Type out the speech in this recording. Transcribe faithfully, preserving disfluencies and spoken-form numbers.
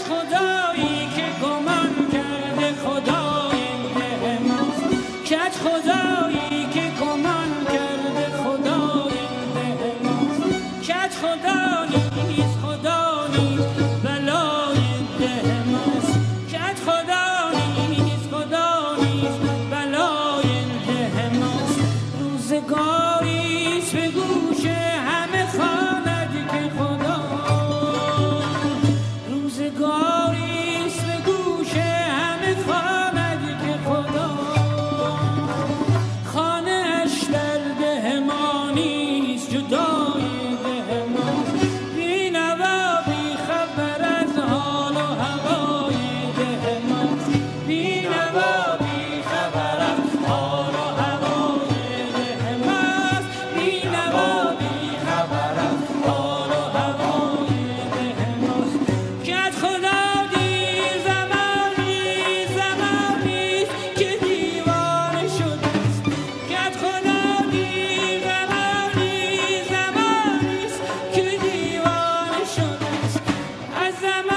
خدایی که گمان کرده خدای ده ماست، کج خدایی که گمان کرده خدای ده ماست، کج خدا نیست خدا نیست بلای ده ماست، کج خدا نیست خدا نیست بلای ده ماست. روزگاریست به گوش همه خواند که خدا، روزگاریست به گوش همه خواند که خدا، خانه اش در ده ما نیست جدای ده ماست، بی نوا بی خبر از حال و هوای ده ماست، بی نوا بی خبر از حال و هوای ده ماست، بی نوا بی خبر از حال و هوای ده ماست. کج خدا دیر زمانی زمانیست که دیوانه شده است، کج خدا دیر زمانی زمانیست که دیوانه شده است، از زمان